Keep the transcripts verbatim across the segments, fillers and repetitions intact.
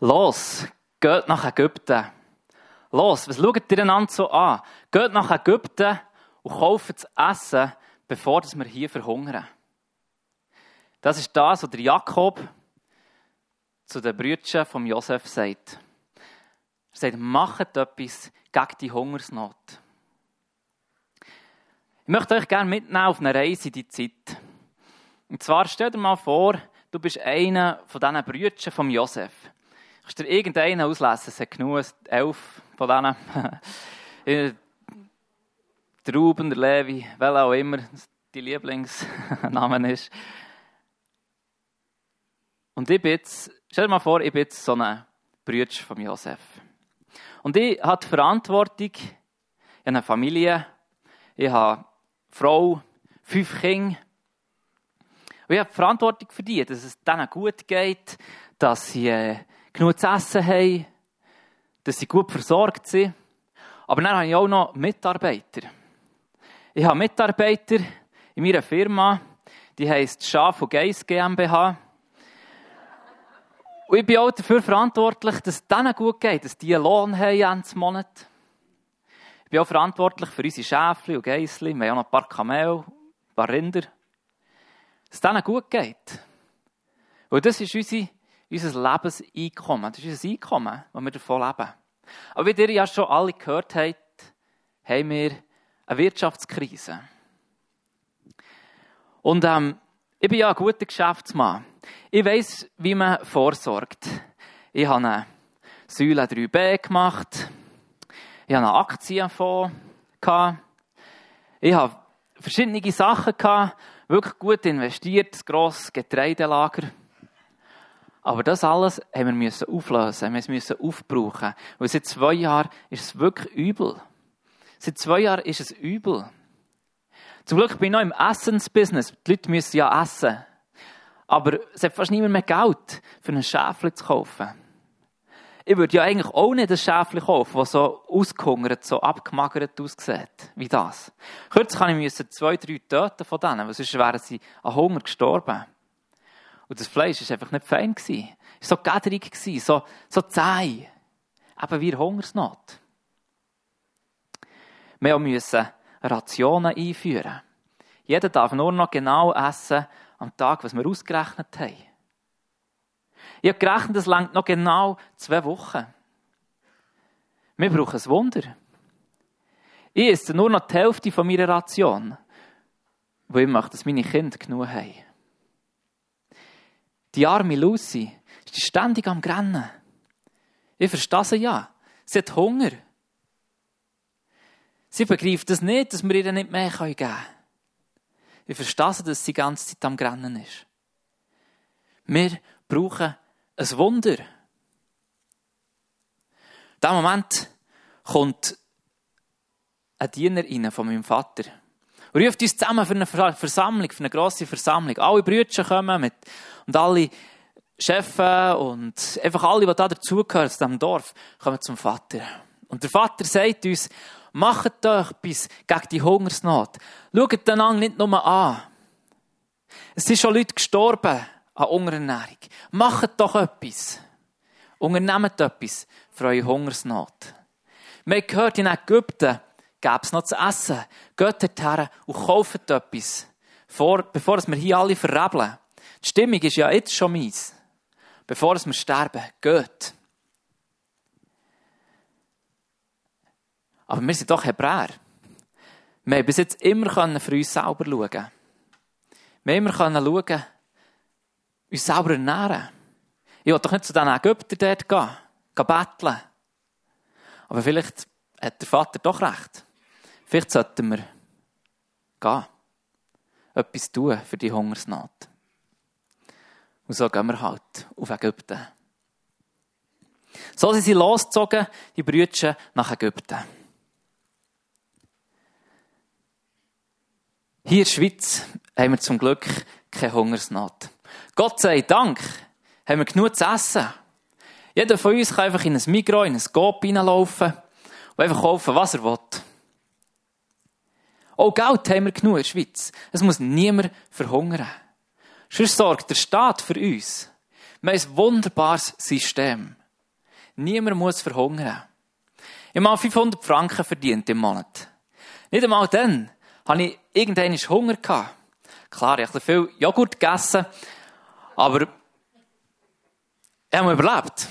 Los, geht nach Ägypten. Los, was schaut ihr einander so an? Geht nach Ägypten und kauft zu essen, bevor wir hier verhungern. Das ist das, was der Jakob zu den Brüdern von Josef sagt. Er sagt, macht etwas gegen die Hungersnot. Ich möchte euch gerne mitnehmen auf eine Reise in die Zeit. Und zwar stell dir mal vor, du bist einer von diesen Brüdern von Josef. Kannst dir irgendeinen auslesen, es hat genug, elf von denen. Der Ruben, der Levi, wer auch immer die Lieblingsnamen ist. Und ich bin jetzt, stell dir mal vor, ich bin jetzt so ein Bruder von Josef. Und ich habe die Verantwortung, ich habe eine Familie, ich habe eine Frau, fünf Kinder. Und ich habe die Verantwortung für die, dass es denen gut geht, dass sie äh, genug zu essen haben, dass sie gut versorgt sind. Aber dann habe ich auch noch Mitarbeiter. Ich habe Mitarbeiter in meiner Firma, die heisst Schaf und Geiss GmbH. Und ich bin auch dafür verantwortlich, dass es denen gut geht, dass die einen Lohn haben jeden Monat. Ich bin auch verantwortlich für unsere Schäfchen und Geissli. Wir haben auch noch ein paar Kamel, ein paar Rinder. Dass es denen gut geht. Und das ist unsere, unser Lebenseinkommen. Das ist unser Einkommen, das wir davon leben. Aber wie ihr ja schon alle gehört habt, haben wir eine Wirtschaftskrise. Und ähm, ich bin ja ein guter Geschäftsmann. Ich weiss, wie man vorsorgt. Ich habe eine Säule drei b gemacht. Ich habe einen Aktienfonds gehabt. Ich habe verschiedene Sachen gehabt, wirklich gut investiert, ein grosses Getreidelager. Aber das alles haben wir müssen auflösen, wir müssen aufbrauchen. Weil seit zwei Jahren ist es wirklich übel. Seit zwei Jahren ist es übel. Zum Glück bin ich noch im Essensbusiness. Die Leute müssen ja essen. Aber es hat fast niemand mehr Geld, für ein Schäfchen zu kaufen. Ich würde ja eigentlich auch nicht ein Schäfchen kaufen, das so ausgehungert, so abgemagert aussieht, wie das. Kürzlich musste ich zwei, drei töten von denen, weil sonst wären sie an Hunger gestorben. Und das Fleisch war einfach nicht fein. Es war so gäderig, so, so zäh. Eben wie Hungersnot. Wir mussten Rationen einführen. Jeder darf nur noch genau essen am Tag, was wir ausgerechnet haben. Ich habe gerechnet, es reicht noch genau zwei Wochen. Wir brauchen ein Wunder. Ich esse nur noch die Hälfte von meiner Ration, weil ich möchte, dass meine Kinder genug haben. Die arme Lucy ist ständig am Rennen. Ich verstehe sie ja. Sie hat Hunger. Sie begreift es das nicht, dass wir ihr nicht mehr geben können. Ich verstehe sie, dass sie die ganze Zeit am Rennen ist. Wir brauchen ein Wunder. In diesem Moment kommt ein Diener rein von meinem Vater und ruft uns zusammen für eine Versammlung, für eine grosse Versammlung. Alle Brüder kommen mit und alle Chefs und einfach alle, die da dazugehören, zu diesem Dorf, kommen zum Vater. Und der Vater sagt uns, macht doch etwas gegen die Hungersnot. Schaut einander nicht nur an. Es sind schon Leute gestorben an Unterernährung. Macht doch etwas. Unternehmt etwas für eure Hungersnot. Wir haben gehört, in Ägypten gäbe es noch zu essen. Geht dorthin und kauft etwas, vor, bevor wir hier alle verrebeln. Die Stimmung ist ja jetzt schon mies. Bevor wir sterben, geht. Aber wir sind doch Hebräer. Wir haben bis jetzt immer für uns selber schauen. Wir haben immer schauen, uns selber ernähren. Ich will doch nicht zu diesen Ägyptern dort gehen, gehen betteln. Aber vielleicht hat der Vater doch recht. Vielleicht sollten wir gehen. Etwas tun für die Hungersnot. Und so gehen wir halt auf Ägypten. So sind sie losgezogen, die Brüder nach Ägypten. Hier in der Schweiz haben wir zum Glück keine Hungersnot. Gott sei Dank haben wir genug zu essen. Jeder von uns kann einfach in ein Migros, in ein Coop reinlaufen und einfach kaufen, was er will. Auch Geld haben wir genug in der Schweiz. Es muss niemand verhungern. Sonst sorgt der Staat für uns. Wir haben ein wunderbares System. Niemand muss verhungern. Ich habe mal fünfhundert Franken verdient im Monat. Nicht einmal dann hatte ich irgendwann Hunger gehabt. Klar, ich habe viel Joghurt gegessen, aber ich habe überlebt.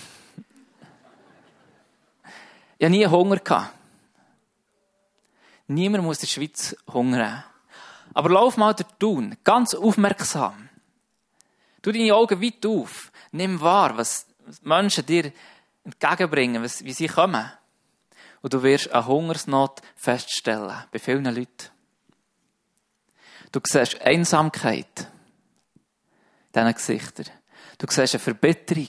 Ich hatte nie Hunger gehabt. Niemand muss in der Schweiz hungern. Aber lauf mal durch Thun, ganz aufmerksam. Tu deine Augen weit auf. Nimm wahr, was Menschen dir entgegenbringen, was, wie sie kommen. Und du wirst eine Hungersnot feststellen, bei vielen Leuten. Du siehst Einsamkeit in diesen Gesichtern. Du siehst eine Verbitterung.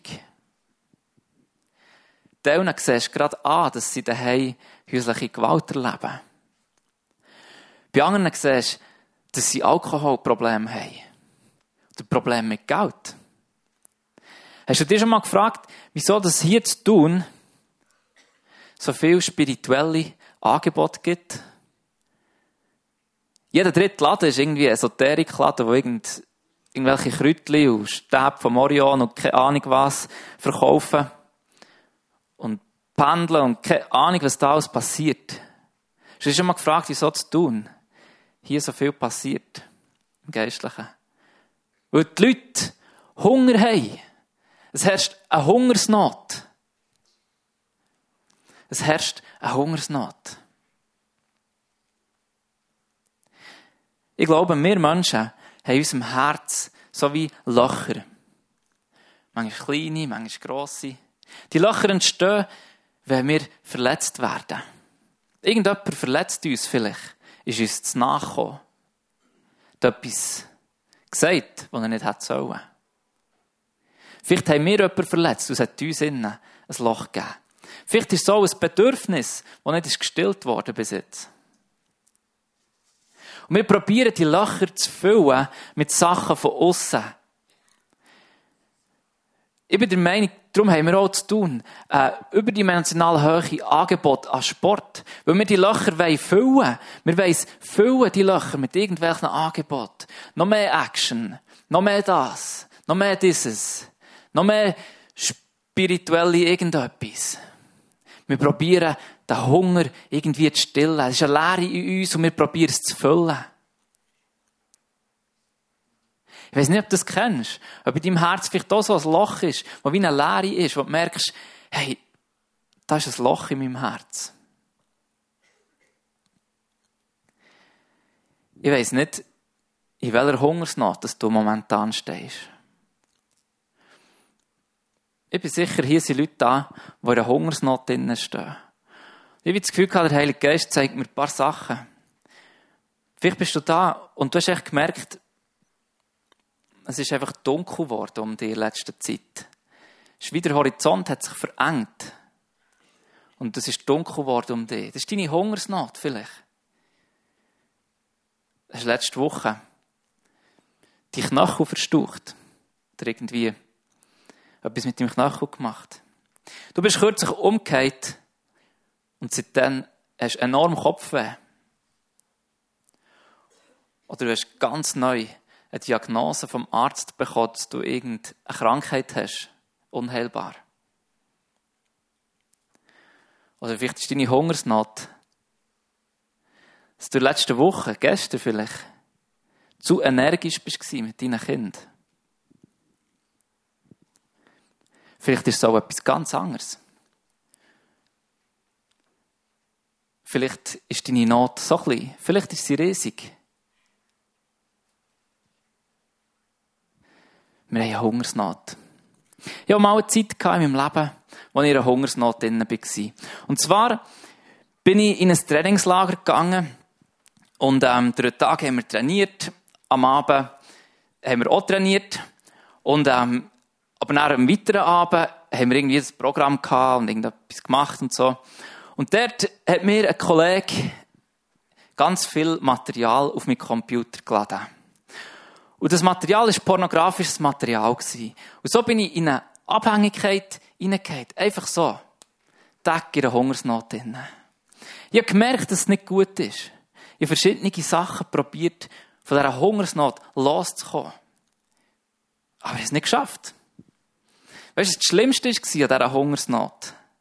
Denen siehst du gerade an, dass sie daheim häusliche Gewalt erleben. Bei anderen siehst du, dass sie Alkoholprobleme haben. Oder Probleme mit Geld. Hast du dir schon mal gefragt, wieso das hier zu tun so viele spirituelle Angebote gibt? Jeder dritte Laden ist irgendwie ein Esoterikladen, wo irgend, irgendwelche Kräutchen und Stäbe vom Orion und keine Ahnung was verkaufen. Und pendeln und keine Ahnung, was da alles passiert. Hast du dir schon mal gefragt, wieso zu tun hier so viel passiert im Geistlichen? Weil die Leute Hunger haben. Es herrscht eine Hungersnot. Es herrscht eine Hungersnot. Ich glaube, wir Menschen haben in unserem Herz so wie Löcher. Manchmal kleine, manchmal grosse. Die Löcher entstehen, wenn wir verletzt werden. Irgendjemand verletzt uns vielleicht, ist uns zu nachgekommen. Hat etwas gesagt, was er nicht hätte sollen. Vielleicht haben wir jemanden verletzt und es hat uns innen ein Loch gegeben. Vielleicht ist es so ein Bedürfnis, das nicht gestillt worden bis jetzt. Und wir probieren, die Löcher zu füllen mit Sachen von außen. Ich bin der Meinung, darum haben wir auch zu tun, äh, überdimensional hohe Angebote an Sport. Weil wir die Löcher füllen wollen. Wir wollen füllen, die Löcher, mit irgendwelchen Angeboten. Noch mehr Action, noch mehr das, noch mehr dieses, noch mehr spirituelle irgendetwas. Wir probieren, den Hunger irgendwie zu stillen. Es ist eine Leere in uns und wir probieren es zu füllen. Ich weiss nicht, ob du das kennst. Ob in deinem Herz vielleicht auch so ein Loch ist, das wie eine Leere ist, wo du merkst, hey, da ist ein Loch in meinem Herz. Ich weiss nicht, in welcher Hungersnot dass du momentan stehst. Ich bin sicher, hier sind Leute da, die in einer Hungersnot drinnen stehen. Ich habe das Gefühl, der Heilige Geist zeigt mir ein paar Sachen. Vielleicht bist du da und du hast echt gemerkt, es ist einfach dunkel geworden um die letzte Zeit. Der Horizont hat sich verengt. Und es ist dunkel geworden um dich. Das ist deine Hungersnot vielleicht. Du hast letzte Woche die Knöchel verstaucht. Oder irgendwie etwas mit deinem Knöchel gemacht. Du bist kürzlich umgekehrt und seitdem hast du enorm Kopfweh. Oder du hast ganz neu eine Diagnose vom Arzt bekommen, dass du irgendeine Krankheit hast. Unheilbar. Oder vielleicht ist deine Hungersnot, dass du letzte Woche, gestern vielleicht, zu energisch bist mit deinen Kindern. Vielleicht ist es auch etwas ganz anderes. Vielleicht ist deine Not so klein, vielleicht ist sie riesig. Wir haben eine Hungersnot. Ich hatte mal eine Zeit in meinem Leben, wo ich in einer Hungersnot drin war. Und zwar bin ich in ein Trainingslager gegangen und ähm, drei Tage haben wir trainiert. Am Abend haben wir auch trainiert. Und, ähm, aber nach einem weiteren Abend haben wir irgendwie ein Programm gehabt und irgendetwas gemacht und so. Und dort hat mir ein Kollege ganz viel Material auf meinen Computer geladen. Und das Material war pornografisches Material. Und so bin ich in eine Abhängigkeit hineingefallen. Einfach so. Tag in einer Hungersnot drin. Ich habe gemerkt, dass es nicht gut ist. Ich habe verschiedene Sachen probiert, von dieser Hungersnot loszukommen. Aber ich habe es nicht geschafft. Weißt du, das Schlimmste war an dieser Hungersnot,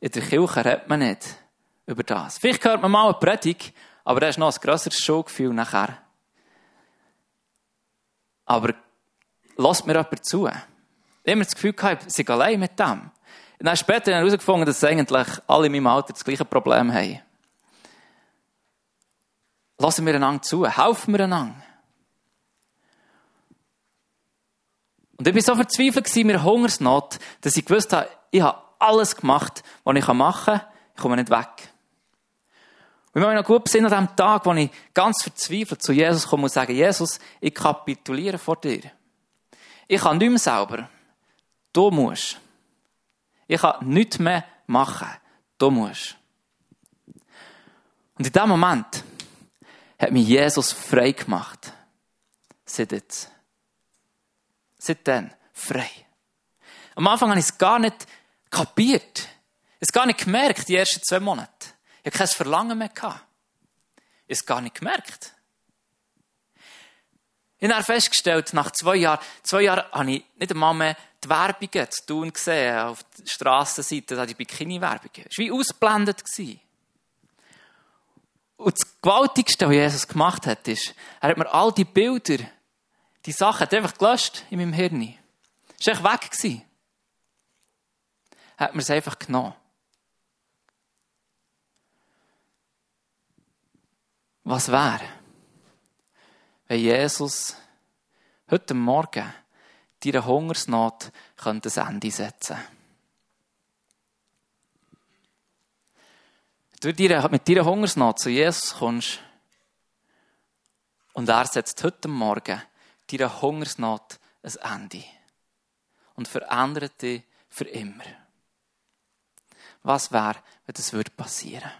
in der Kirche redet man nicht über das. Vielleicht hört man mal eine Predigt, aber da ist noch ein grösseres Schuldgefühl nachher. Aber lasst mir jemand zu. Ich habe immer das Gefühl gehabt, ich sei allein mit dem. Und dann später habe ich herausgefunden, dass eigentlich alle in meinem Alter das gleiche Problem haben. Lassen wir einander zu, helfen wir einander. Und ich war so verzweifelt in meiner Hungersnot, dass ich gewusst habe, ich habe alles gemacht, was ich machen kann, ich komme nicht weg. Und ich habe mich noch gut besinnen an dem Tag, wo ich ganz verzweifelt zu Jesus komme und sage, Jesus, ich kapituliere vor dir. Ich kann nicht mehr selber. Du musst. Ich kann nichts mehr machen. Du musst. Und in diesem Moment hat mich Jesus frei gemacht. Seit jetzt. Seitdem frei. Am Anfang habe ich es gar nicht kapiert. Ich habe es gar nicht gemerkt, die ersten zwei Monate. Ich hatte kein Verlangen mehr. Ich habe es gar nicht gemerkt. Ich habe dann festgestellt, nach zwei Jahren, zwei Jahren habe ich nicht einmal mehr die Werbungen zu tun gesehen, auf der Strassenseite, die Bikini-Werbungen. Es war wie ausgeblendet. Und das Gewaltigste, was Jesus gemacht hat, ist, er hat mir all die Bilder, die Sachen, hat er einfach gelöscht in meinem Hirn. Es war einfach weg gewesen. Er hat mir es einfach genommen. Was wäre, wenn Jesus heute Morgen deiner Hungersnot könnte ein Ende setzen? Wenn du mit deiner Hungersnot zu Jesus kommst und er setzt heute Morgen deiner Hungersnot ein Ende und verändert dich für immer. Was wäre, wenn das passieren würde?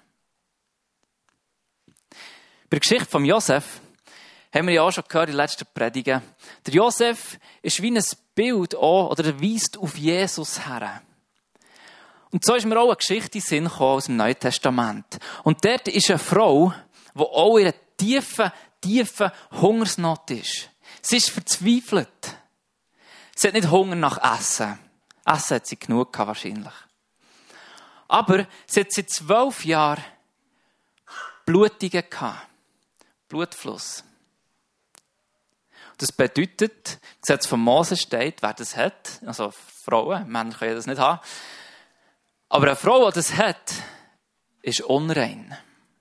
Bei der Geschichte von Josef haben wir ja auch schon gehört in den letzten Predigen. Der Josef ist wie ein Bild auch, oder er weist auf Jesus her. Und so ist mir auch eine Geschichte in den Sinn gekommen aus dem Neuen Testament. Und dort ist eine Frau, die auch in einer tiefen, tiefen Hungersnot ist. Sie ist verzweifelt. Sie hat nicht Hunger nach Essen. Essen hat sie genug gehabt, wahrscheinlich. Aber sie hat seit zwölf Jahren Blutungen gehabt. Blutfluss. Das bedeutet, im Gesetz von Mose steht, wer das hat, also Frauen, Männer können das nicht haben, aber eine Frau, die das hat, ist unrein.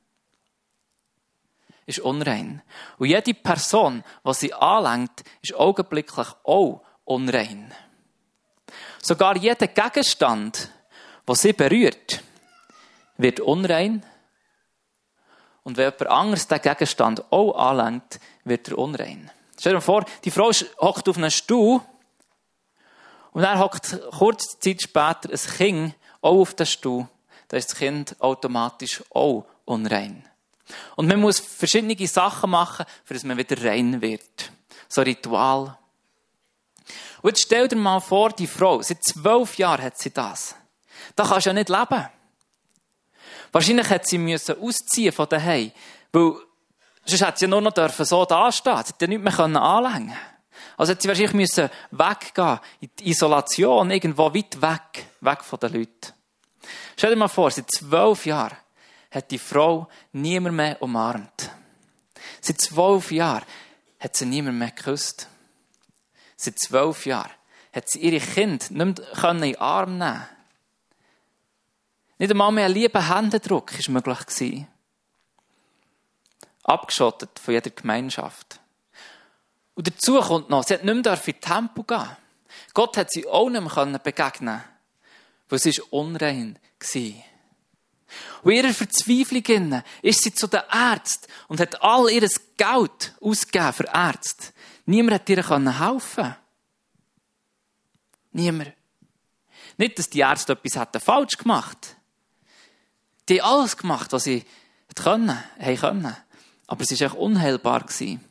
Ist unrein. Und jede Person, die sie anlenkt, ist augenblicklich auch unrein. Sogar jeder Gegenstand, der sie berührt, wird unrein. Und wenn jemand anderes den Gegenstand auch anlenkt, wird er unrein. Stell dir vor, die Frau hockt auf einem Stuhl und dann hockt kurze Zeit später ein Kind auch auf den Stuhl. Dann ist das Kind automatisch auch unrein. Und man muss verschiedene Sachen machen, für dass man wieder rein wird. So ein Ritual. Und jetzt stell dir mal vor, die Frau, seit zwölf Jahren hat sie das. Da kannst du ja nicht leben. Wahrscheinlich hätte sie müssen ausziehen von daheim, weil sonst hätte sie ja nur noch dürfen so dastehen. Sie hätte nicht mehr anlängen können. Also hätte sie wahrscheinlich müssen weggehen, in die Isolation, irgendwo weit weg, weg von den Leuten. Stell dir mal vor, seit zwölf Jahren hat die Frau niemand mehr umarmt. Seit zwölf Jahren hat sie niemand mehr geküsst. Seit zwölf Jahren hat sie ihre Kinder nicht mehr in den Arm nehmen können. Nicht einmal mehr ein lieber Händedruck war möglich gewesen. Abgeschottet von jeder Gemeinschaft. Und dazu kommt noch, sie hat nicht mehr in die Tempel gehen. Gott hat sie auch nicht mehr begegnen, weil sie unrein war. Und in ihrer Verzweiflung ist sie zu den Ärzten und hat all ihr Geld ausgegeben für Ärzte. Niemand hat ihr helfen. Niemand. Nicht, dass die Ärzte etwas falsch gemacht hätten. Die haben alles gemacht, was sie können, haben können. Aber sie war echt unheilbar.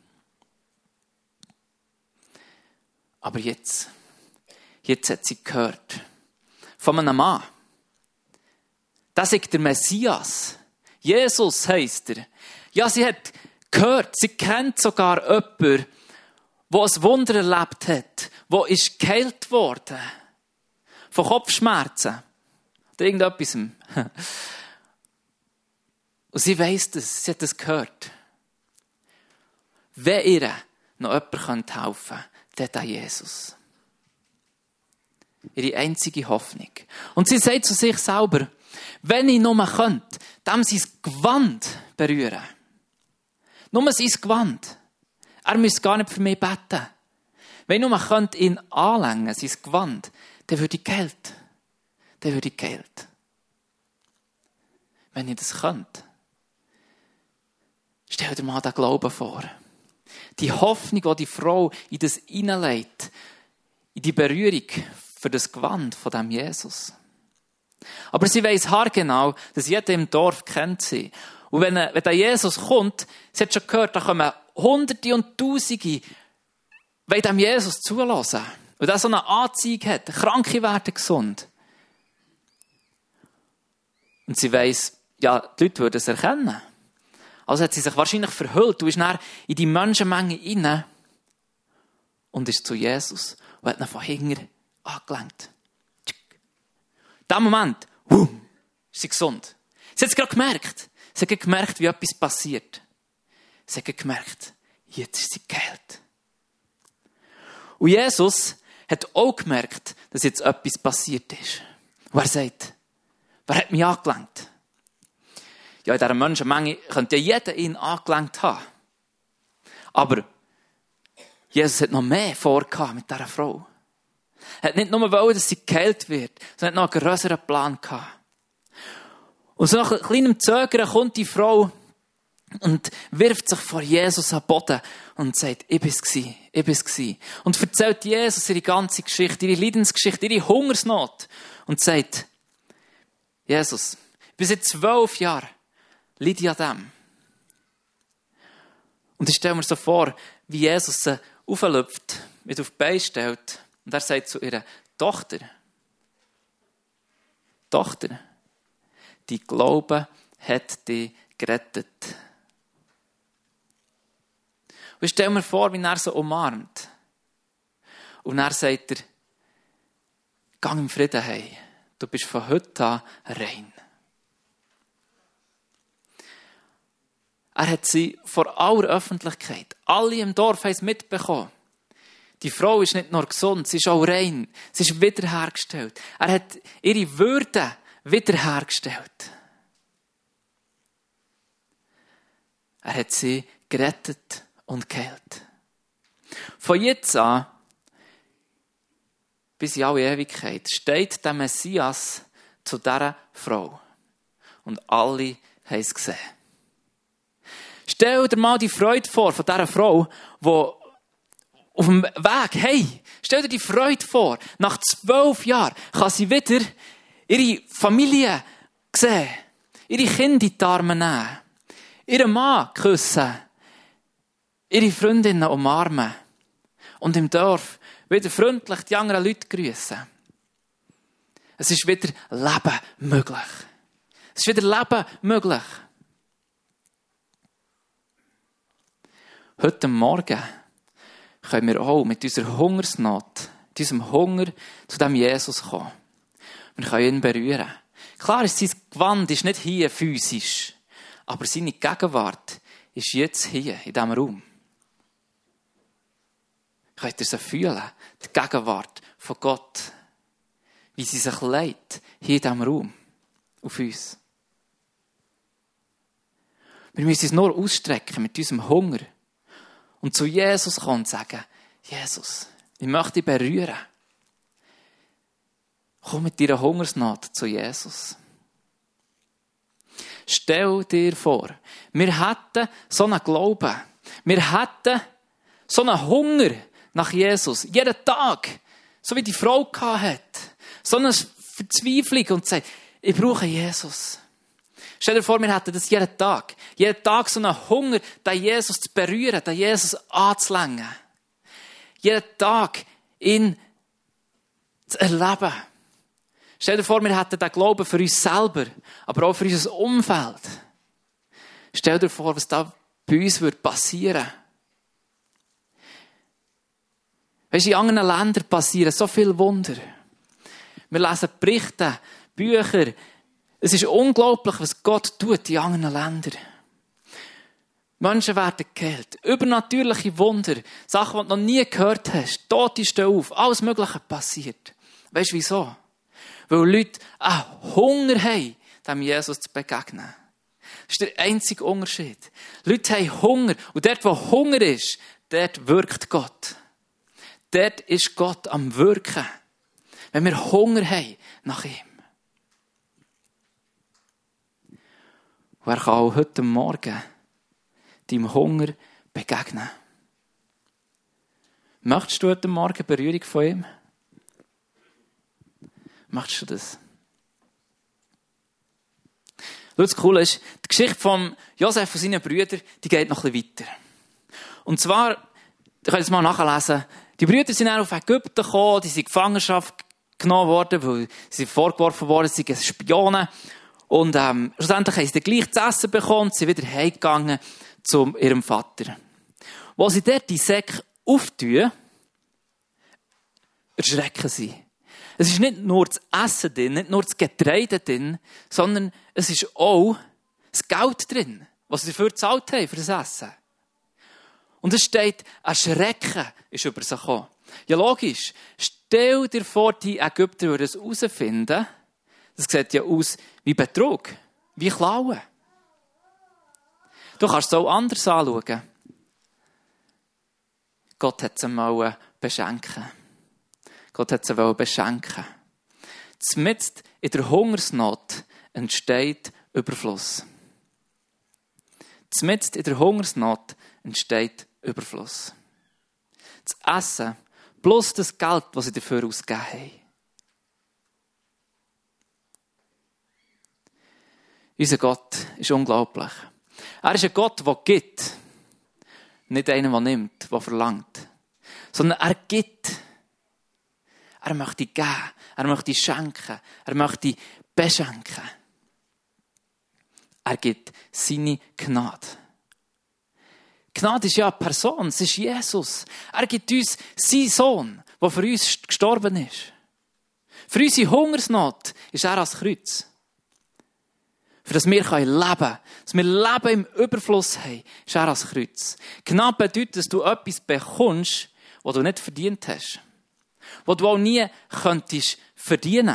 Aber jetzt, jetzt hat sie gehört von einem Mann. Das ist der Messias. Jesus heisst er. Ja, sie hat gehört, sie kennt sogar jemanden, der ein Wunder erlebt hat, der ist geheilt worden von Kopfschmerzen. Oder irgendetwas. Und sie weiss das, sie hat das gehört. Wenn ihr noch jemand helfen könnte, dann der Jesus. Ihre einzige Hoffnung. Und sie sagt zu sich selber, wenn ich nur könnte, dem sein Gewand berühren. Nur sein Gewand. Er müsste gar nicht für mich beten. Wenn ich nur könnte ihn anlängen, sein Gewand, dann würde ich Geld. Dann würde ich Geld. Wenn ich das könnte. Stell dir mal den Glauben vor. Die Hoffnung, die die Frau in das hineinlegt, in die Berührung für das Gewand von dem Jesus. Aber sie weiss haargenau, dass jeder im Dorf kennt sie. Und wenn, wenn der Jesus kommt, sie hat schon gehört, da kommen Hunderte und Tausende, wollen dem Jesus zulassen. Und der so eine Anzeige hat, Kranke werden gesund. Und sie weiss, ja, die Leute würden es erkennen. Also hat sie sich wahrscheinlich verhüllt und ist dann in die Menschenmenge rein und ist zu Jesus und hat ihn von hinten angelenkt. In diesem Moment, wumm, ist sie gesund. Sie hat es gerade gemerkt. Sie hat gemerkt, wie etwas passiert. Sie hat gemerkt, jetzt ist sie geheilt. Und Jesus hat auch gemerkt, dass jetzt etwas passiert ist. Und er sagt, wer hat mich angelenkt? Ja, in dieser Menschenmenge könnte ja jeder ihn angelenkt haben. Aber Jesus hat noch mehr vorgehabt mit dieser Frau. Er hat nicht nur wollen, dass sie geheilt wird, sondern hat noch einen grösseren Plan gehabt. Und so nach einem kleinen Zögern kommt die Frau und wirft sich vor Jesus am Boden und sagt, ich bin's gsi, ich bin's gsi. Und erzählt Jesus ihre ganze Geschichte, ihre Leidensgeschichte, ihre Hungersnot. Und sagt, Jesus, ich bin seit zwölf Jahren leide an dem. Und ich stelle mir so vor, wie Jesus sie auflüpft, mit auf die Beine stellt. Und er sagt zu ihrer Tochter, Tochter, die Glaube hat dich gerettet. Und ich stelle mir vor, wie er so umarmt. Und er sagt er, geh im Frieden heim. Du bist von heute an rein. Er hat sie vor aller Öffentlichkeit, alle im Dorf haben es mitbekommen. Die Frau ist nicht nur gesund, sie ist auch rein. Sie ist wiederhergestellt. Er hat ihre Würde wiederhergestellt. Er hat sie gerettet und geheilt. Von jetzt an, bis in alle Ewigkeit, steht der Messias zu dieser Frau. Und alle haben es gesehen. Stell dir mal die Freude vor von dieser Frau, die auf dem Weg, hey, stell dir die Freude vor, nach zwölf Jahren kann sie wieder ihre Familie sehen, ihre Kinder in die Arme nehmen, ihren Mann küssen, ihre Freundinnen umarmen und im Dorf wieder freundlich die anderen Leute grüßen. Es ist wieder Leben möglich. Es ist wieder Leben möglich. Heute Morgen können wir auch mit unserer Hungersnot, mit unserem Hunger zu diesem Jesus kommen. Wir können ihn berühren. Klar ist sein Gewand ist nicht hier physisch, aber seine Gegenwart ist jetzt hier, in diesem Raum. Könnt ihr sie fühlen, die Gegenwart von Gott, wie sie sich leitet, hier in diesem Raum, auf uns. Wir müssen uns nur ausstrecken mit unserem Hunger und zu Jesus kommen und sagen, Jesus, ich möchte dich berühren. Komm mit deiner Hungersnot zu Jesus. Stell dir vor, wir hätten so einen Glauben. Wir hätten so einen Hunger nach Jesus. Jeden Tag. So wie die Frau hatte. So eine Verzweiflung und sagt, ich brauche Jesus. Stell dir vor, wir hätten das jeden Tag. Jeden Tag so einen Hunger, den Jesus zu berühren, den Jesus anzulängen. Jeden Tag ihn zu erleben. Stell dir vor, wir hätten den Glauben für uns selber, aber auch für unser Umfeld. Stell dir vor, was da bei uns passieren würde. Weißt du, in anderen Ländern passieren so viele Wunder. Wir lesen Berichte, Bücher. Es ist unglaublich, was Gott tut in anderen Ländern. Menschen werden geheilt. Übernatürliche Wunder. Sachen, die du noch nie gehört hast. Tote stehen auf. Alles Mögliche passiert. Weißt du wieso? Weil Leute einen Hunger haben, dem Jesus zu begegnen. Das ist der einzige Unterschied. Leute haben Hunger. Und dort, wo Hunger ist, dort wirkt Gott. Dort ist Gott am Wirken. Wenn wir Hunger haben nach ihm. Und er kann auch heute Morgen deinem Hunger begegnen. Möchtest du heute Morgen Berührung von ihm? Möchtest du das? Schau, das Coole ist, die Geschichte von Josef und seinen Brüdern, die geht noch ein bisschen weiter. Und zwar, ihr könnt es mal nachlesen, die Brüder sind dann auf Ägypten gekommen, die sind in Gefangenschaft genommen worden, weil sie vorgeworfen worden sind, sie sind Spione. Und ähm, schlussendlich haben sie dann gleich zu essen bekommen und sind wieder heimgegangen zu ihrem Vater. Wo sie dort die Säcke auftun, erschrecken sie. Es ist nicht nur das Essen drin, nicht nur das Getreide drin, sondern es ist auch das Geld drin, was sie dafür gezahlt haben, für das Essen. Und es steht, ein Schrecken ist über sie gekommen. Ja, logisch. Stell dir vor, die Ägypter würden es herausfinden. Das sieht ja aus wie Betrug, wie Klauen. Du kannst es auch anders anschauen. Gott hat sie mal beschenken. Gott hat sie beschenken. Mitten in der Hungersnot entsteht Überfluss. Mitten in der Hungersnot entsteht Überfluss. Das Essen plus das Geld, das sie dafür ausgegeben haben. Unser Gott ist unglaublich. Er ist ein Gott, der gibt. Nicht einer, der nimmt, der verlangt. Sondern er gibt. Er möchte geben. Er möchte schenken. Er möchte beschenken. Er gibt seine Gnade. Gnade ist ja eine Person. Es ist Jesus. Er gibt uns seinen Sohn, der für uns gestorben ist. Für unsere Hungersnot ist er ans Kreuz. Für das wir leben können. Dass wir Leben im Überfluss haben, ist er ans Kreuz. Gnade bedeutet, dass du etwas bekommst, was du nicht verdient hast. Was du auch nie könntest verdienen.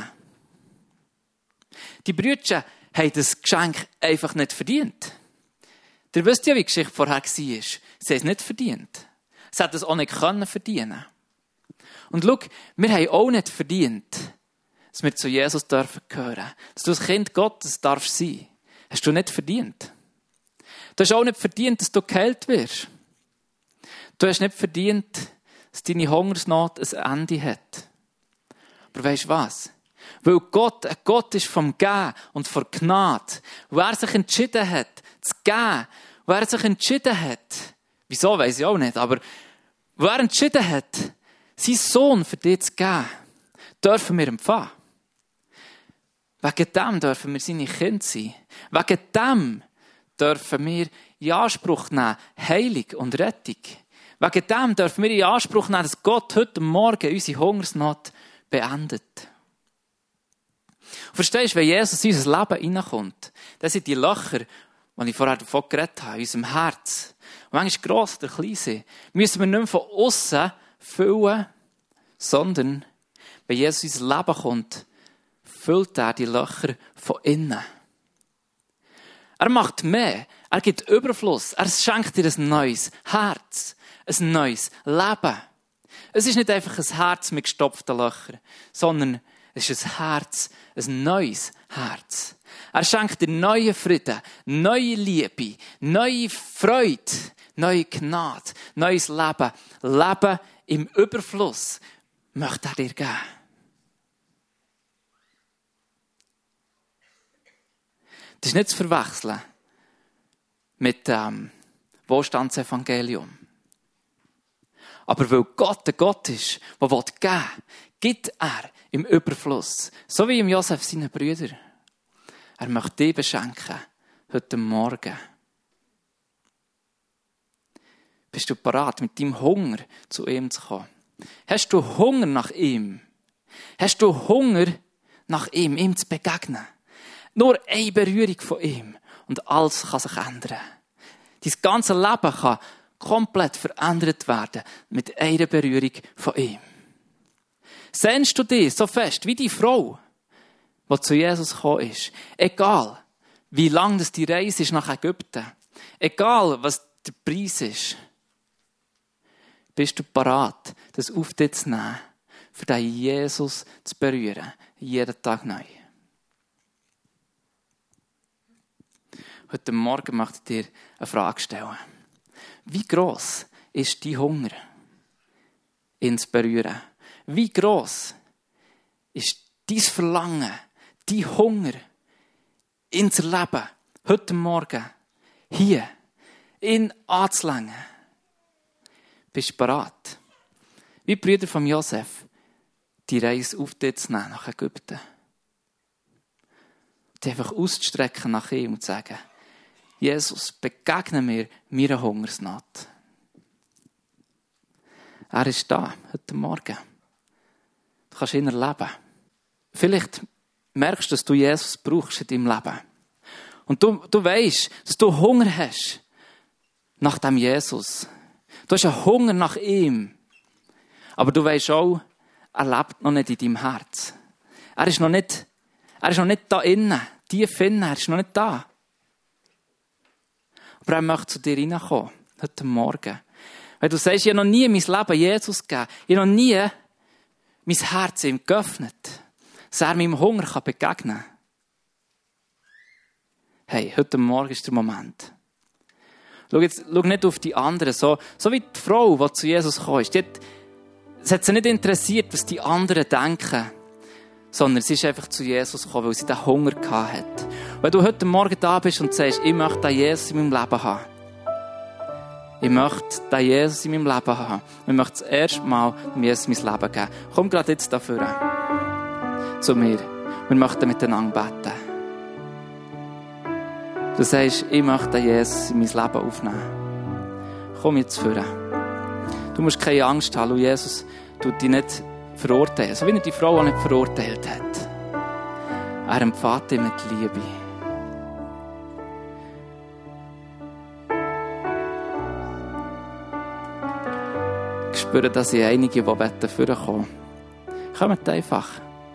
Die Brüder haben das Geschenk einfach nicht verdient. Ihr wisst ja, wie die Geschichte vorher war. Sie haben es nicht verdient. Sie hätten es auch nicht können verdienen. Und schau, wir haben auch nicht verdient, dass wir zu Jesus dürfen gehören. Dass du ein Kind Gottes darfst sein. Hast du nicht verdient. Du hast auch nicht verdient, dass du geheilt wirst. Du hast nicht verdient, dass deine Hungersnot ein Ende hat. Aber weisst du was? Weil Gott ein Gott ist vom Geben und von Gnade. Wo er sich entschieden hat, zu geben. Wo er sich entschieden hat, wieso weiss ich auch nicht, aber wo er entschieden hat, seinen Sohn für dich zu geben, dürfen wir empfangen. Wegen dem dürfen wir seine Kinder sein. Wegen dem dürfen wir in Anspruch nehmen, Heilung und Rettung. Wegen dem dürfen wir in Anspruch nehmen, dass Gott heute Morgen unsere Hungersnot beendet. Und verstehst du, wenn Jesus in unser Leben hineinkommt, dann sind die Löcher, die ich vorher davon geredet habe, in unserem Herz, und manchmal gross oder klein sind, müssen wir nicht mehr von außen füllen, sondern wenn Jesus in unser Leben kommt, füllt er die Löcher von innen. Er macht mehr. Er gibt Überfluss. Er schenkt dir ein neues Herz. Ein neues Leben. Es ist nicht einfach ein Herz mit gestopften Löchern, sondern es ist ein Herz, ein neues Herz. Er schenkt dir neuen Frieden, neue Liebe, neue Freude, neue Gnade, neues Leben. Leben im Überfluss möchte er dir geben. Das ist nicht zu verwechseln mit dem Wohlstandsevangelium. Aber weil Gott ein Gott ist, der geben will, gibt er im Überfluss. So wie im Josef seine Brüder. Er möchte dich beschenken, heute Morgen. Bist du bereit, mit deinem Hunger zu ihm zu kommen? Hast du Hunger nach ihm? Hast du Hunger nach ihm, ihm zu begegnen. Nur eine Berührung von ihm und alles kann sich ändern. Dein ganze Leben kann komplett verändert werden mit einer Berührung von ihm. Sehnst du dich so fest wie die Frau, die zu Jesus gekommen ist? Egal, wie lang das die Reise ist nach Ägypten. Egal, was der Preis ist. Bist du bereit, das auf dich zu nehmen, für deinen Jesus zu berühren, jeden Tag neu? Heute Morgen möchte ich dir eine Frage stellen. Wie gross ist dein Hunger, ihn zu berühren? Wie gross ist dein Verlangen, dein Hunger, ihn zu erleben, heute Morgen, hier, ihn anzulängen? Bist du bereit, wie die Brüder von Josef, die Reise auf dich zu nehmen nach Ägypten? Die einfach auszustrecken nach ihm und zu sagen, Jesus, begegne mir meiner Hungersnot. Er ist da, heute Morgen. Du kannst ihn erleben. Vielleicht merkst du, dass du Jesus brauchst in deinem Leben. Und du, du weisst, dass du Hunger hast nach dem Jesus. Du hast einen Hunger nach ihm. Aber du weisst auch, er lebt noch nicht in deinem Herz. Er ist noch nicht, er ist noch nicht da innen, tief innen, er ist noch nicht da. Aber er möchte zu dir reinkommen, heute Morgen. Weil du sagst, ich habe noch nie mein Leben Jesus gegeben. Ich habe noch nie mein Herz ihm geöffnet, dass er meinem Hunger begegnen kann. Hey, heute Morgen ist der Moment. Schau, jetzt, schau nicht auf die anderen. So, so wie die Frau, die zu Jesus gekommen ist. Die hat, es hat sie nicht interessiert, was die anderen denken. Sondern sie ist einfach zu Jesus gekommen, weil sie den Hunger hatte. Wenn du heute Morgen da bist und sagst, ich möchte den Jesus in meinem Leben haben. Ich möchte den Jesus in meinem Leben haben. Ich möchte das erste Mal dem Jesus mein Leben geben. Komm gerade jetzt dafür zu mir. Wir möchten miteinander beten. Du sagst, ich möchte den Jesus in mein Leben aufnehmen. Komm jetzt vor. Du musst keine Angst haben, und Jesus tut dich nicht verurteilen. So wie er die Frau auch nicht verurteilt hat. Er empfängt dich mit Liebe. Ich spüre, dass ich einige, die vorkommen. Kommt einfach.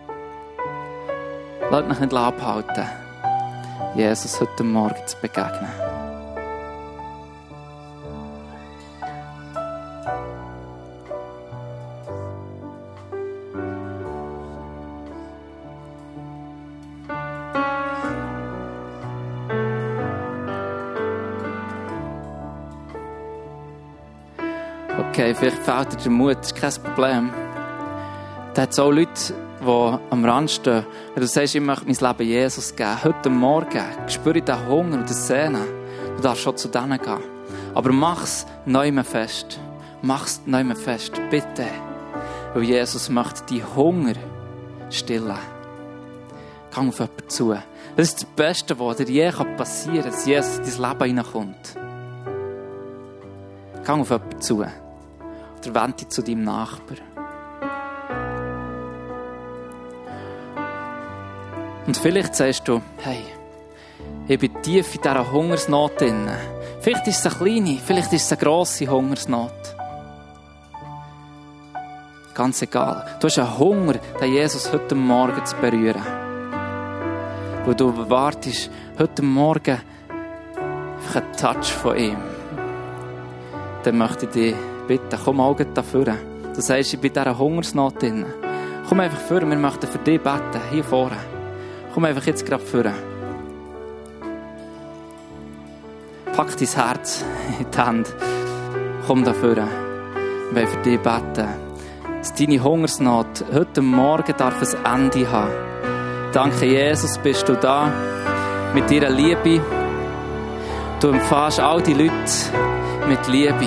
Lasst mich nicht abhalten, Jesus heute Morgen zu begegnen. Okay, vielleicht fehlt dir der Mut, das ist kein Problem. Da hat es auch Leute, die am Rand stehen. Wenn du sagst, ich möchte mein Leben Jesus geben, heute Morgen spüre ich den Hunger und das Sehnen. Du darfst schon zu denen gehen. Aber mach es neu fest. Mach es neu fest, bitte. Weil Jesus möchte deinen Hunger stillen. Geh auf jemanden zu. Das ist das Beste, was dir je passieren kann, dass Jesus in dein Leben hineinkommt. Geh auf jemanden zu. Oder wende dich zu deinem Nachbar. Und vielleicht sagst du, hey, ich bin tief in dieser Hungersnot drin. Vielleicht ist es eine kleine, vielleicht ist es eine grosse Hungersnot. Ganz egal. Du hast einen Hunger, den Jesus heute Morgen zu berühren. Wo du wartest, heute Morgen einfach einen Touch von ihm. Dann möchte ich dich bitten, komm auch dafür. Du sagst, ich bin in dieser Hungersnot drin. Komm einfach vor, wir möchten für dich beten, hier vorne. Komm einfach jetzt gerade vor. Pack dein Herz in die Hand. Komm dafür. Wir wollen für dich beten. Dass deine Hungersnot heute Morgen darf ein Ende haben. Danke, Jesus, bist du da mit deiner Liebe. Du empfängst all die Leute mit Liebe.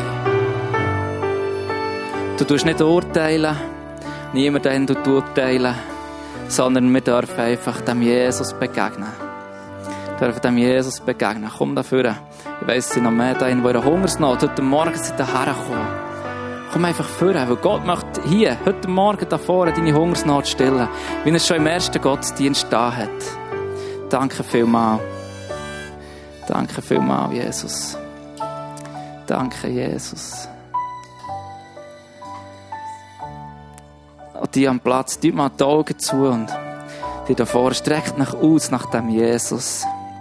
Du tust nicht urteilen, niemanden tut urteilen, sondern wir dürfen einfach dem Jesus begegnen. Wir dürfen dem Jesus begegnen. Komm dafür. Ich weiss, es sind noch mehr da, die in ihrer Hungersnot heute Morgen sind hierher gekommen. Komm einfach vor, weil Gott möchte hier, heute Morgen da vorne, deine Hungersnot stillen, wie er es schon im ersten Gottesdienst da hat. Danke vielmals. Danke vielmals, Jesus. Danke, Jesus. Und die am Platz, tut mal die Augen zu und die da vorne streckt nach aus nach dem Jesus.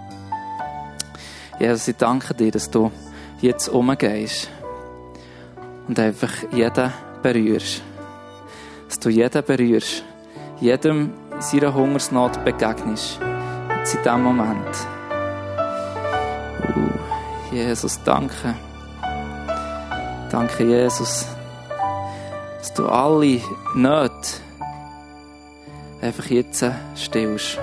Jesus, ich danke dir, dass du jetzt umgehst und einfach jeden berührst. Dass du jeden berührst, jedem in seiner Hungersnot begegnest. Jetzt in diesem Moment. Uh, Jesus, danke. Danke, Jesus, dass du alle Nöte einfach jetzt stillst.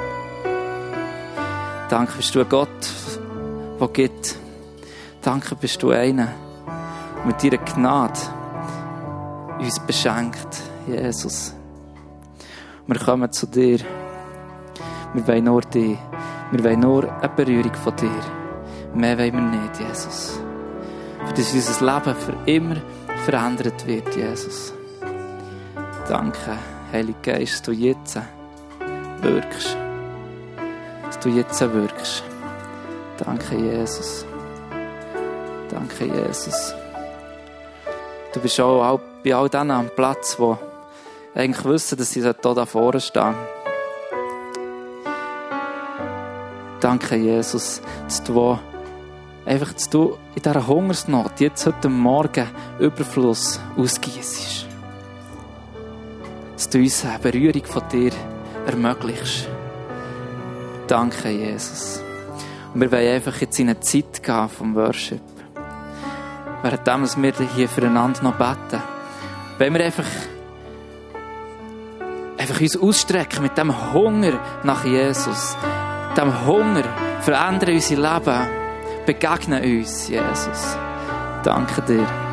Danke, bist du ein Gott, der gibt. Danke, bist du einer, der mit deiner Gnade uns beschenkt, Jesus. Wir kommen zu dir. Wir wollen nur dich. Wir wollen nur eine Berührung von dir. Mehr wollen wir nicht, Jesus. Für das unser Leben für immer verändert wird, Jesus. Danke, Heiliger Geist, dass du jetzt wirkst. Dass du jetzt wirkst. Danke, Jesus. Danke, Jesus. Du bist auch bei all denen am Platz, die eigentlich wissen, dass sie hier da vorne stehen. Danke, Jesus, dass du einfach, dass du in dieser Hungersnot jetzt heute Morgen Überfluss ausgiessest. Dass du uns eine Berührung von dir ermöglichst. Danke, Jesus. Und wir wollen einfach jetzt in eine Zeit gehen vom Worship. Währenddem wir hier füreinander noch beten, wollen wir einfach, einfach uns ausstrecken mit dem Hunger nach Jesus. Dem Hunger, verändere unser Leben, begegne uns, Jesus. Danke dir.